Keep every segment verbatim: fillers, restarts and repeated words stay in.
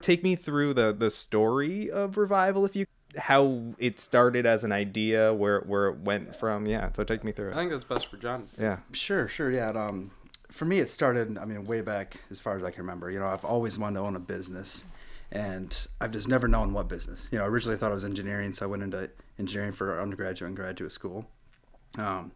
take me through the the story of Revival, if you how it started as an idea, where where it went from. Yeah, so take me through it. I think that's best for John. Yeah. Sure, sure, yeah. It, um, for me, it started, I mean, way back as far as I can remember. You know, I've always wanted to own a business, and I've just never known what business. You know, originally I thought I was engineering, so I went into engineering for undergraduate and graduate school. Um,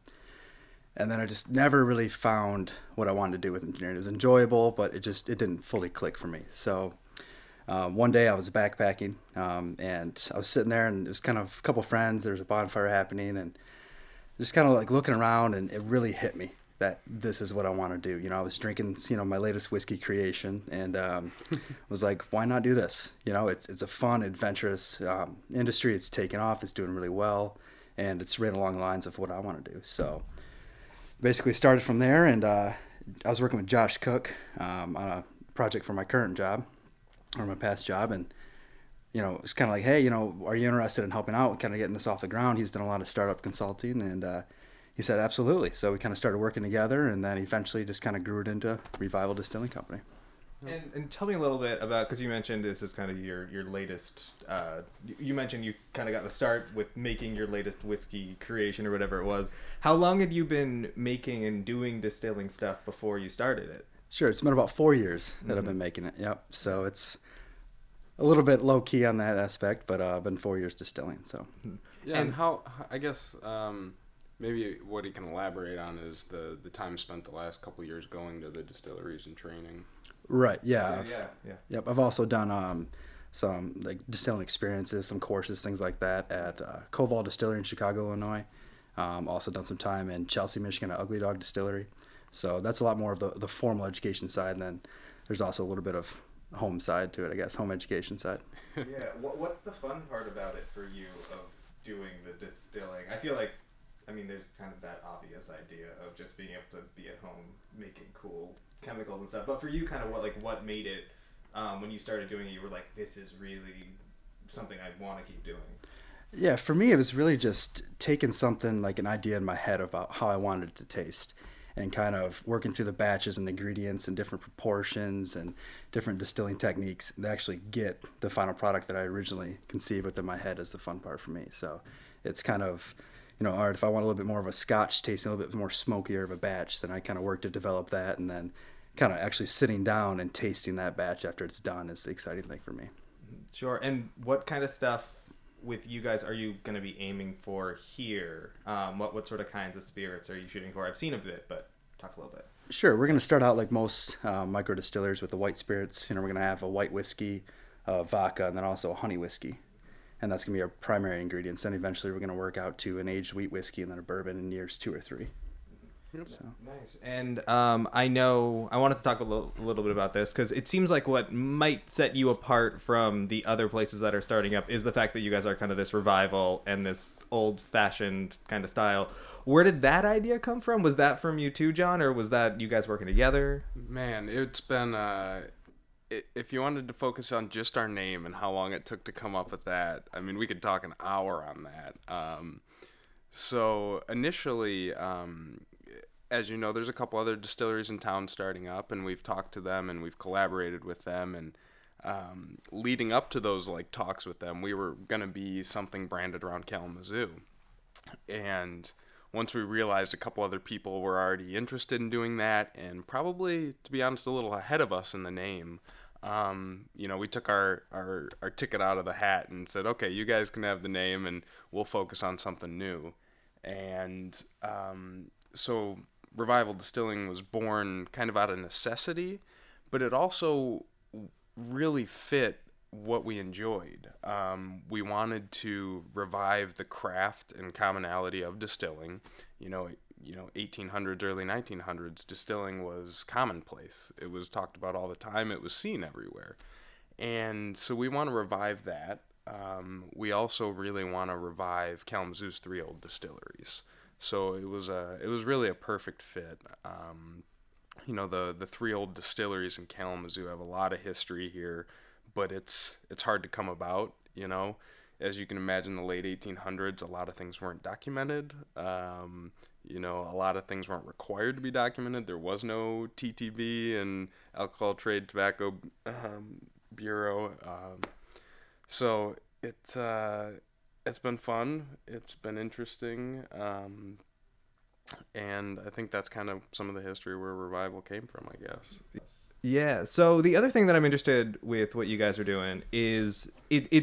and then I just never really found what I wanted to do with engineering. It was enjoyable, but it just, it didn't fully click for me. So um, one day I was backpacking, um, and I was sitting there, and it was kind of a couple friends. There was a bonfire happening, and just kind of like looking around, and it really hit me that this is what I want to do. You know, I was drinking, you know, my latest whiskey creation, and um, was like, why not do this? You know, it's it's a fun, adventurous um, industry. It's taken off. It's doing really well, and it's right along the lines of what I want to do. So basically started from there, and uh, I was working with Josh Cook um, on a project for my current job, or my past job, and you know, it's kind of like, hey, you know, are you interested in helping out, kind of getting this off the ground? He's done a lot of startup consulting, and uh, he said, absolutely. So we kind of started working together, and then eventually just kind of grew it into Revival Distilling Company. And, and tell me a little bit about, because you mentioned this is kind of your, your latest, uh, you mentioned you kind of got the start with making your latest whiskey creation or whatever it was. How long had you been making and doing distilling stuff before you started it? Sure. It's been about four years that Mm-hmm. I've been making it. Yep. So it's a little bit low key on that aspect, but uh, I've been four years distilling. So Yeah, and, and how, I guess, um, maybe what he can elaborate on is the, the time spent the last couple of years going to the distilleries and training. Right. Yeah. Yeah, I've- yeah, yeah. Yep. I've also done um, some like distilling experiences, some courses, things like that at uh, Koval Distillery in Chicago, Illinois. Um, also done some time in Chelsea, Michigan at Ugly Dog Distillery. So that's a lot more of the, the formal education side. And then there's also a little bit of home side to it, I guess, home education side. Yeah. What, what's the fun part about it for you of doing the distilling? I feel like, I mean, there's kind of that obvious idea of just being able to be at home making cool chemicals and stuff. But for you, kind of what like what made it um, when you started doing it? You were like, this is really something I want to keep doing. Yeah, for me, it was really just taking something like an idea in my head about how I wanted it to taste, and kind of working through the batches and ingredients and different proportions and different distilling techniques to actually get the final product that I originally conceived within my head is the fun part for me. So it's kind of, you know, all right, if I want a little bit more of a Scotch taste, a little bit more smokier of a batch, then I kind of work to develop that, and then kind of actually sitting down and tasting that batch after it's done is the exciting thing for me. Sure. And what kind of stuff with you guys are you going to be aiming for here? Um, what what sort of kinds of spirits are you shooting for? I've seen a bit, but talk a little bit. Sure, we're going to start out like most uh, micro distillers with the white spirits. You know, we're going to have a white whiskey, uh, vodka, and then also a honey whiskey. And that's going to be our primary ingredients. Then eventually we're going to work out to an aged wheat whiskey and then a bourbon in years two or three. So. Nice. And um, I know I wanted to talk a little, a little bit about this because it seems like what might set you apart from the other places that are starting up is the fact that you guys are kind of this revival and this old-fashioned kind of style. Where did that idea come from? Was that from you too, John, or was that you guys working together? Man, it's been, uh, if you wanted to focus on just our name and how long it took to come up with that, I mean, we could talk an hour on that. Um, so initially, um, as you know, there's a couple other distilleries in town starting up, and we've talked to them and we've collaborated with them. And um, leading up to those like talks with them, we were going to be something branded around Kalamazoo. And once we realized a couple other people were already interested in doing that, and probably, to be honest, a little ahead of us in the name, um, you know, we took our, our, our ticket out of the hat and said, okay, you guys can have the name and we'll focus on something new. And um, so Revival Distilling was born kind of out of necessity, but it also really fit what we enjoyed. Um, we wanted to revive the craft and commonality of distilling. You know, you know, eighteen hundreds, early nineteen hundreds, distilling was commonplace. It was talked about all the time. It was seen everywhere. And so we want to revive that. Um, we also really want to revive Kalamazoo's three old distilleries. So it was a, it was really a perfect fit. Um, you know, the, the three old distilleries in Kalamazoo have a lot of history here, but it's it's hard to come about, you know. As you can imagine, the late eighteen hundreds, a lot of things weren't documented. Um, you know, a lot of things weren't required to be documented. There was no T T B and alcohol trade tobacco um, bureau. Um, so it's uh, it's been fun. It's been interesting. Um, and I think that's kind of some of the history where Revival came from, I guess. Yeah. So the other thing that I'm interested with what you guys are doing is it it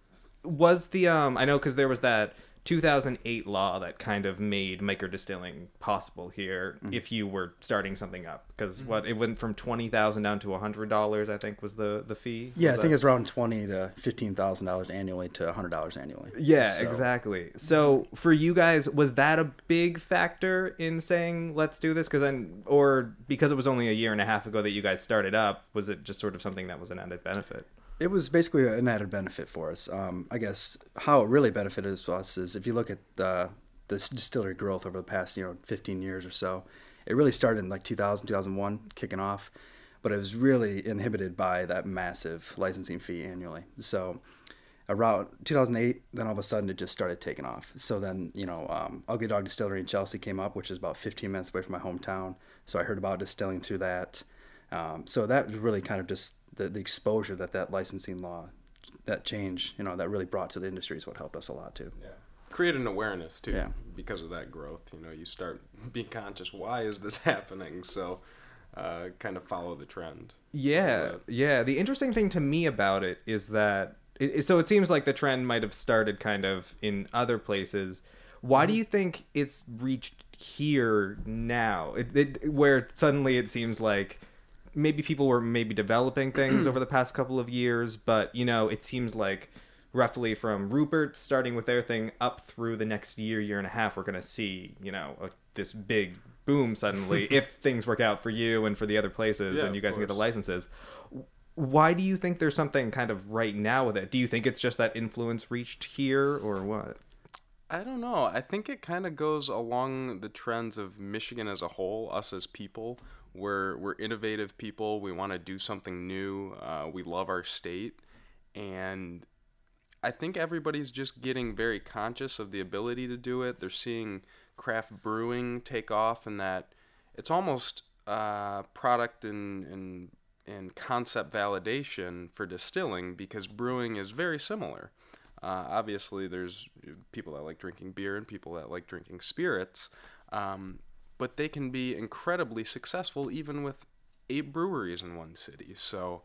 was the um I know because there was that two thousand eight law that kind of made micro distilling possible here mm-hmm. if you were starting something up, because mm-hmm. what it went from twenty thousand down to a hundred dollars, I think was the the fee. Yeah, was I that... think it's around twenty to fifteen thousand dollars annually to a hundred dollars annually. Yeah, so. exactly. So for you guys, was that a big factor in saying let's do this? Because then, or because it was only a year and a half ago that you guys started up, was it just sort of something that was an added benefit? It was basically an added benefit for us. Um, I guess how it really benefited us is if you look at the, the distillery growth over the past, you know, fifteen years or so, it really started in like two thousand, two thousand one, kicking off, but it was really inhibited by that massive licensing fee annually. So around two thousand eight, then all of a sudden it just started taking off. So then, you know, um, Ugly Dog Distillery in Chelsea came up, which is about fifteen minutes away from my hometown. So I heard about distilling through that. Um, so that was really kind of just the, the exposure that that licensing law, that change, you know, that really brought to the industry is what helped us a lot too. Yeah. Create an awareness too, yeah. because of that growth. You know, you start being conscious, why is this happening? So uh, kind of follow the trend. Yeah, yeah. The interesting thing to me about it is that, it, so it seems like the trend might have started kind of in other places. Why mm-hmm. do you think it's reached here now, it, it, where suddenly it seems like maybe people were maybe developing things over the past couple of years, but, you know, it seems like roughly from Rupert starting with their thing up through the next year, year and a half, we're going to see, you know, a, this big boom suddenly if things work out for you and for the other places yeah, and you guys can get the licenses. Why do you think there's something kind of right now with it? Do you think it's just that influence reached here or what? I don't know. I think it kind of goes along the trends of Michigan as a whole, us as people. We're, we're innovative people. We want to do something new. Uh, we love our state. And I think everybody's just getting very conscious of the ability to do it. They're seeing craft brewing take off, and that it's almost uh, product and, and, and concept validation for distilling, because brewing is very similar. Uh, obviously, there's people that like drinking beer and people that like drinking spirits, um, but they can be incredibly successful even with eight breweries in one city. So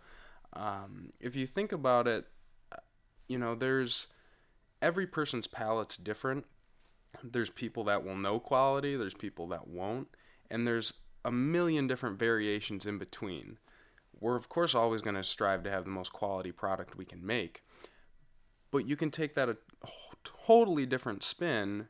um, if you think about it, you know, there's every person's palate's different. There's people that will know quality, there's people that won't, and there's a million different variations in between. We're, of course, always going to strive to have the most quality product we can make. But you can take that a totally different spin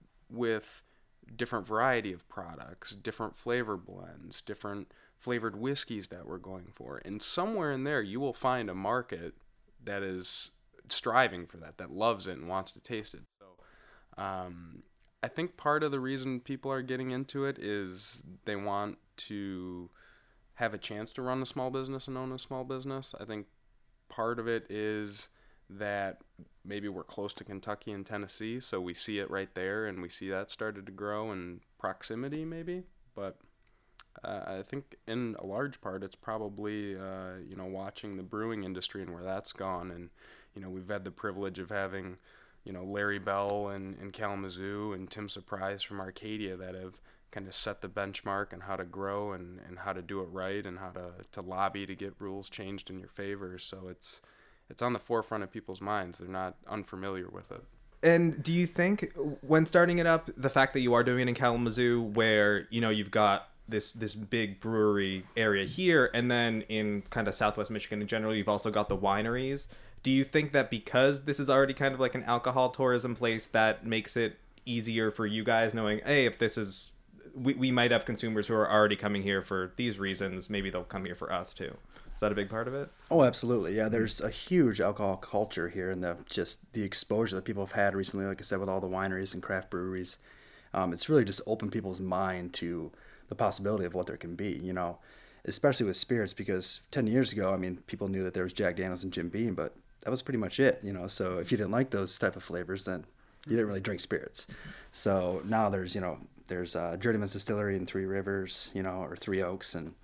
with different variety of products, different flavor blends, different flavored whiskeys that we're going for. And somewhere in there, you will find a market that is striving for that, that loves it and wants to taste it. So um, I think part of the reason people are getting into it is they want to have a chance to run a small business and own a small business. I think part of it is that maybe we're close to Kentucky and Tennessee, so we see it right there, and we see that started to grow in proximity maybe. But uh, I think in a large part it's probably, uh, you know, watching the brewing industry and where that's gone. And, you know, we've had the privilege of having, you know, Larry Bell and, and Kalamazoo and Tim Surprise from Arcadia that have kind of set the benchmark on how to grow and, and how to do it right and how to, to lobby to get rules changed in your favor. So it's it's on the forefront of people's minds. They're not unfamiliar with it. And do you think when starting it up, the fact that you are doing it in Kalamazoo, where, you know, you've got this this big brewery area here, and then in kind of Southwest Michigan in general, you've also got the wineries. Do you think that because this is already kind of like an alcohol tourism place, that makes it easier for you guys knowing, hey, if this is, we, we might have consumers who are already coming here for these reasons, maybe they'll come here for us too? Is that a big part of it? Oh, absolutely. Yeah, there's a huge alcohol culture here, and the just the exposure that people have had recently, like I said, with all the wineries and craft breweries. Um, it's really just opened people's mind to the possibility of what there can be, you know, especially with spirits, because ten years ago, I mean, people knew that there was Jack Daniels and Jim Beam, but that was pretty much it, you know. So if you didn't like those type of flavors, then you didn't really drink spirits. So now there's, you know, there's uh, Journeyman's Distillery in Three Rivers, you know, or Three Oaks, and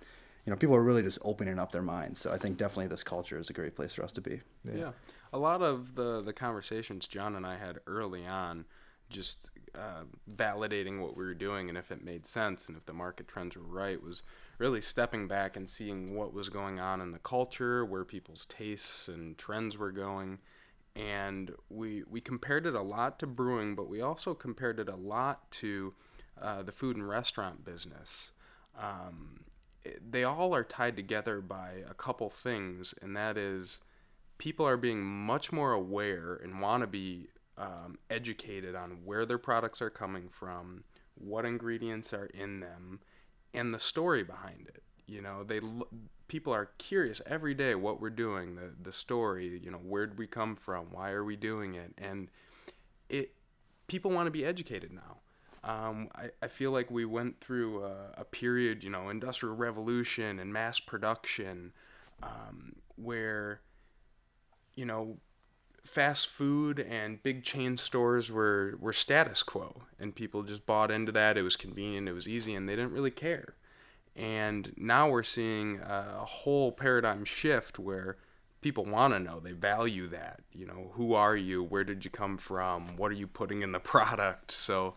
you know, people are really just opening up their minds. So I think definitely this culture is a great place for us to be. Yeah. yeah. A lot of the, the conversations John and I had early on, just uh, validating what we were doing and if it made sense and if the market trends were right, was really stepping back and seeing what was going on in the culture, where people's tastes and trends were going. And we we compared it a lot to brewing, but we also compared it a lot to uh, the food and restaurant business. Um, it, they all are tied together by a couple things, and that is people are being much more aware and want to be um, educated on where their products are coming from, what ingredients are in them, and the story behind it. You know, they people are curious every day what we're doing, the the story, you know, where did we come from, why are we doing it, and it people want to be educated now. Um, I, I feel like we went through a, a period, you know, industrial revolution and mass production, um, where, you know, fast food and big chain stores were, were status quo, and people just bought into that. It was convenient, it was easy, and they didn't really care. And now we're seeing a whole paradigm shift where people want to know, they value that. You know, who are you? Where did you come from? What are you putting in the product? So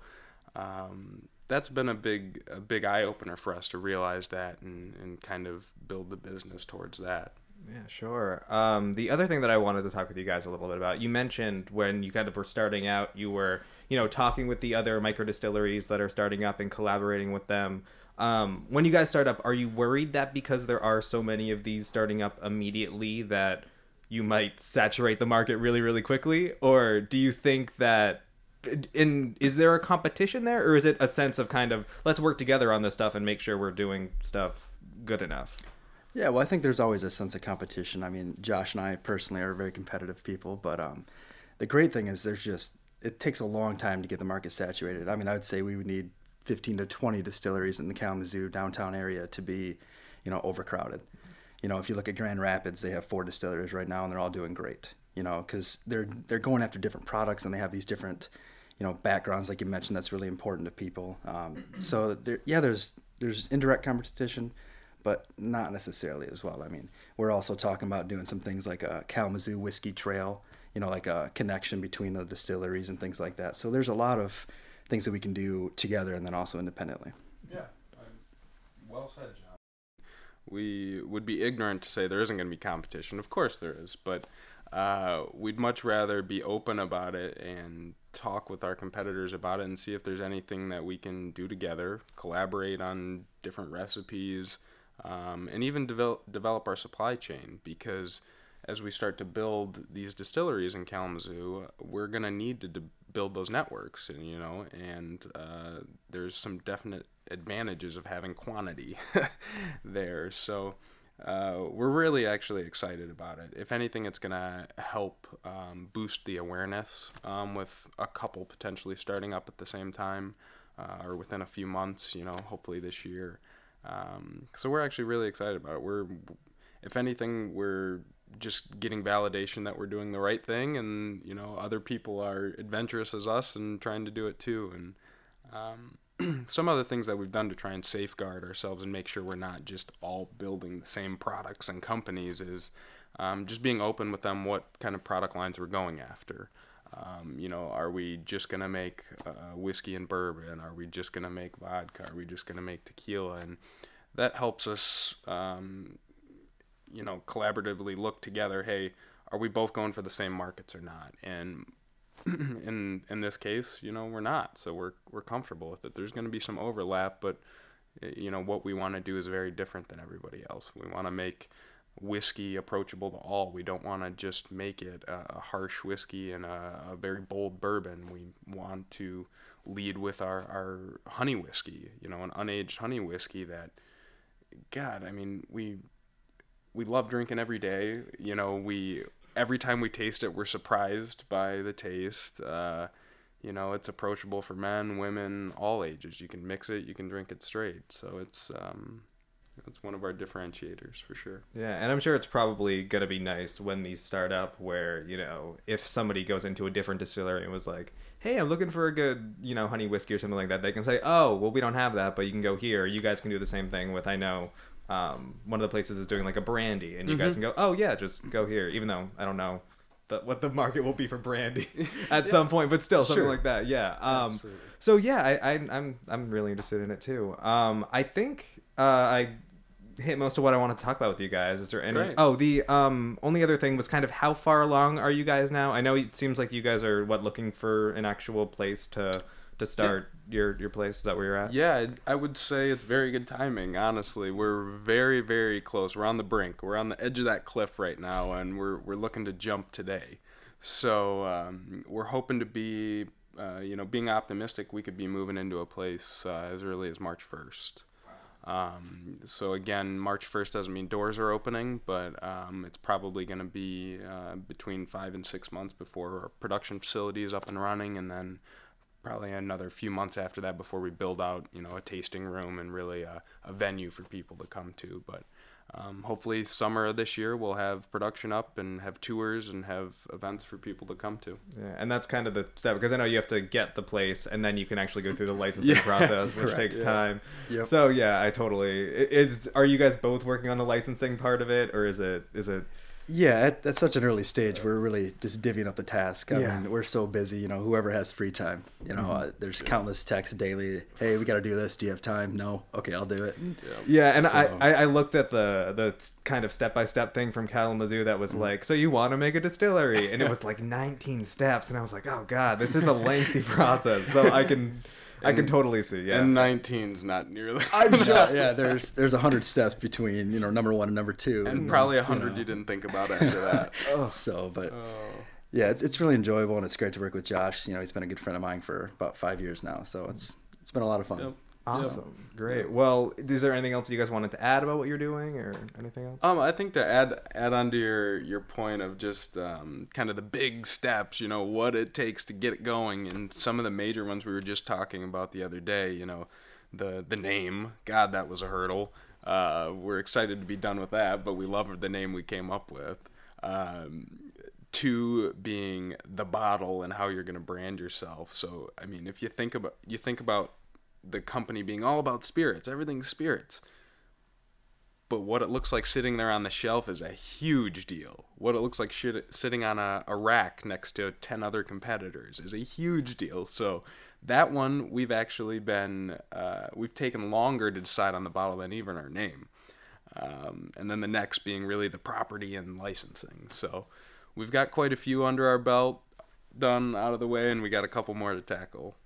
um, that's been a big a big eye opener for us to realize that and, and kind of build the business towards that. Yeah, sure. Um, the other thing that I wanted to talk with you guys a little bit about, you mentioned when you kind of were starting out, you were, you know, talking with the other micro distilleries that are starting up and collaborating with them. Um, when you guys start up, are you worried that because there are so many of these starting up immediately that you might saturate the market really, really quickly? Or do you think that, in is there a competition there? Or is it a sense of kind of, let's work together on this stuff and make sure we're doing stuff good enough? Yeah, well, I think there's always a sense of competition. I mean, Josh and I personally are very competitive people, but um, the great thing is there's just, it takes a long time to get the market saturated. I mean, I would say we would need fifteen to twenty distilleries in the Kalamazoo downtown area to be, you know, overcrowded. You know, if you look at Grand Rapids, they have four distilleries right now, and they're all doing great. You know, because they're they're going after different products, and they have these different, you know, backgrounds, like you mentioned. That's really important to people. Um, so there, yeah, there's there's indirect competition, but not necessarily as well. I mean, we're also talking about doing some things like a Kalamazoo whiskey trail. You know, like a connection between the distilleries and things like that. So there's a lot of things that we can do together and then also independently. Yeah, well said, John. We would be ignorant to say there isn't going to be competition. Of course there is, but uh, we'd much rather be open about it and talk with our competitors about it and see if there's anything that we can do together, collaborate on different recipes, um, and even develop, develop our supply chain, because as we start to build these distilleries in Kalamazoo, we're going to need to de- build those networks, and you know, and uh, there's some definite advantages of having quantity there. So uh, we're really actually excited about it. If anything, it's going to help um, boost the awareness um, with a couple potentially starting up at the same time uh, or within a few months, you know, hopefully this year. Um, so we're actually really excited about it. We're, if anything, we're just getting validation that we're doing the right thing, and you know, other people are adventurous as us and trying to do it too. And um, some other things that we've done to try and safeguard ourselves and make sure we're not just all building the same products and companies is um, just being open with them what kind of product lines we're going after. Um, you know, are we just gonna make uh, whiskey and bourbon? Are we just gonna make vodka? Are we just gonna make tequila? And that helps us um, you know, collaboratively look together, hey, are we both going for the same markets or not? And in in this case, you know, we're not, so we're we're comfortable with it. There's going to be some overlap, but you know, what we want to do is very different than everybody else. We want to make whiskey approachable to all. We don't want to just make it a, a harsh whiskey and a, a very bold bourbon. We want to lead with our, our honey whiskey, you know, an unaged honey whiskey that, God, I mean, we we love drinking every day. You know, we every time we taste it, we're surprised by the taste. Uh, you know, it's approachable for men, women, all ages. You can mix it, you can drink it straight. So it's um, it's one of our differentiators for sure. Yeah, and I'm sure it's probably going to be nice when these start up where, you know, if somebody goes into a different distillery and was like, hey, I'm looking for a good, you know, honey whiskey or something like that, they can say, oh, well, we don't have that, but you can go here. You guys can do the same thing with, I know, um, one of the places is doing like a brandy, and you guys can go, oh yeah, just go here. Even though I don't know the, what the market will be for brandy at yeah. some point, but still something sure. like that. Yeah. Um, Absolutely. So yeah, I, I, I'm I'm really interested in it too. Um, I think uh, I hit most of what I want to talk about with you guys. Is there any? Great. Oh, the um, only other thing was kind of how far along are you guys now? I know it seems like you guys are what looking for an actual place to to start yeah. your your place. Is that where you're at? Yeah, I would say it's very good timing. Honestly, we're very very close. We're on the brink. We're on the edge of that cliff right now, and we're we're looking to jump today. So um, we're hoping to be, uh, you know, being optimistic, we could be moving into a place uh, as early as March first. Um, so again, March first doesn't mean doors are opening, but um, it's probably going to be uh, between five and six months before our production facility is up and running, and then probably another few months after that before we build out, you know, a tasting room and really a, a venue for people to come to. But um, hopefully summer of this year we'll have production up and have tours and have events for people to come to. Yeah, and that's kind of the step, because I know you have to get the place and then you can actually go through the licensing yeah, process, which correct, takes yeah. time. Yep. So yeah, I totally. It, it's. Are you guys both working on the licensing part of it, or is it? Is it? Yeah, at, at such an early stage, we're really just divvying up the task. I yeah. mean, we're so busy, you know, whoever has free time. You know, mm-hmm. uh, there's countless texts daily. Hey, we got to do this. Do you have time? No. Okay, I'll do it. Yeah, yeah and so. I, I looked at the the kind of step-by-step thing from Kalamazoo that was mm-hmm. like, so you want to make a distillery? And it was like nineteen steps. And I was like, oh, God, this is a lengthy process. So I can... I can totally see, yeah. And nineteen's not nearly. I'm sure. Yeah, there's there's a hundred steps between, you know, number one and number two, and, and probably a hundred you, know. you didn't think about after that. oh. So, but oh. yeah, it's it's really enjoyable, and it's great to work with Josh. You know, he's been a good friend of mine for about five years now, so it's it's been a lot of fun. Yep. Awesome. Yep. Great. Well, is there anything else you guys wanted to add about what you're doing, or anything else? Um, I think to add add on to your, your point of just um, kind of the big steps, you know, what it takes to get it going, and some of the major ones we were just talking about the other day, you know, the the name. God, that was a hurdle. Uh, we're excited to be done with that, but we love the name we came up with. Um, two being the bottle and how you're going to brand yourself. So, I mean, if you think about you think about the company being all about spirits, everything's spirits, but what it looks like sitting there on the shelf is a huge deal. What it looks like shit, sitting on a, a rack next to ten other competitors is a huge deal. So that one we've actually been uh, we've taken longer to decide on the bottle than even our name, um, and then the next being really the property and licensing. So we've got quite a few under our belt done out of the way, and we got a couple more to tackle.